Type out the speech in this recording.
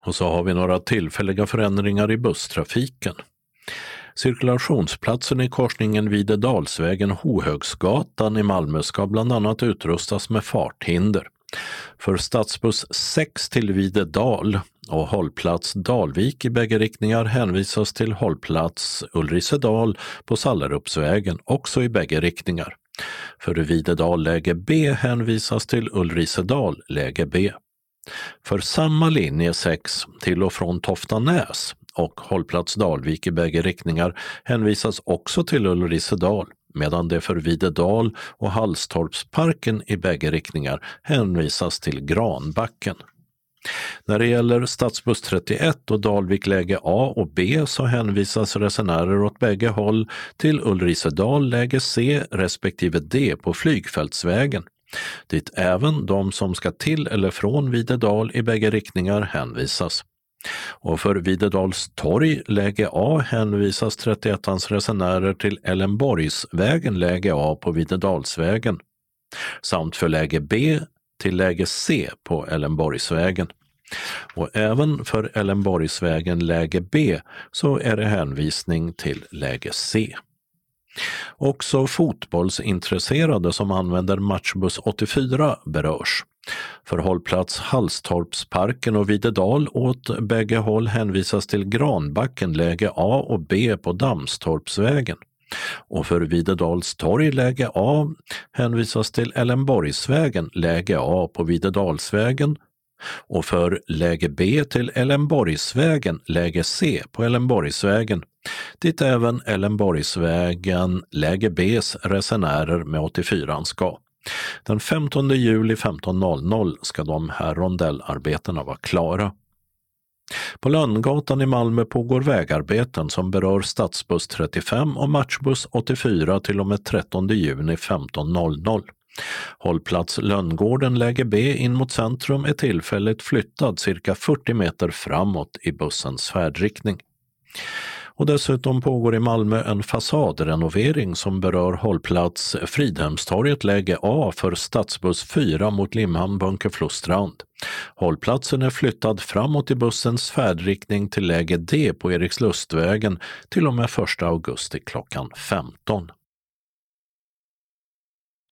Och så har vi några tillfälliga förändringar i busstrafiken. Cirkulationsplatsen i korsningen Videdalsvägen-Hohögsgatan i Malmö ska bland annat utrustas med farthinder. För stadsbuss 6 till Videdal och hållplats Dalvik i bägge riktningar hänvisas till hållplats Ulrisedal på Sallerupsvägen också i bägge riktningar. För Videdal läge B hänvisas till Ulrisedal läge B. För samma linje 6 till och från Toftanäs och hållplats Dalvik i bägge riktningar hänvisas också till Ulrisedal, medan det för Videdal och Hallstorpsparken i bägge riktningar hänvisas till Granbacken. När det gäller stadsbuss 31 och Dalvik läge A och B så hänvisas resenärer åt bägge håll till Ulrisedal läge C respektive D på Flygfältsvägen, dit även de som ska till eller från Videdal i bägge riktningar hänvisas. Och för Videdals torg läge A hänvisas 31ans resenärer till Ellenborgsvägen läge A på Videdalsvägen samt för läge B till läge C på Ellenborgsvägen. Och även för Ellenborgsvägen läge B så är det hänvisning till läge C. Också fotbollsintresserade som använder matchbuss 84 berörs. För hållplats Hallstorpsparken och Videdal åt bägge håll hänvisas till Granbacken läge A och B på Dammstorpsvägen. Och för Videdals torg läge A hänvisas till Ellenborgsvägen läge A på Videdalsvägen och för läge B till Ellenborgsvägen läge C på Ellenborgsvägen, dit även Ellenborgsvägen läge Bs resenärer med 84 ska. Den 15 juli 15.00 ska de här rondellarbetena vara klara. På Lönngatan i Malmö pågår vägarbeten som berör stadsbuss 35 och matchbuss 84 till och med 13 juni 15.00. Hållplats Lönngården läge B in mot centrum är tillfälligt flyttad cirka 40 meter framåt i bussens färdriktning. Och dessutom pågår i Malmö en fasadrenovering som berör hållplats Fridhemstorget läge A för stadsbuss 4 mot Limhamn Bunkeflostrand. Hållplatsen är flyttad framåt i bussens färdriktning till läge D på Erikslustvägen till och med 1 augusti klockan 15.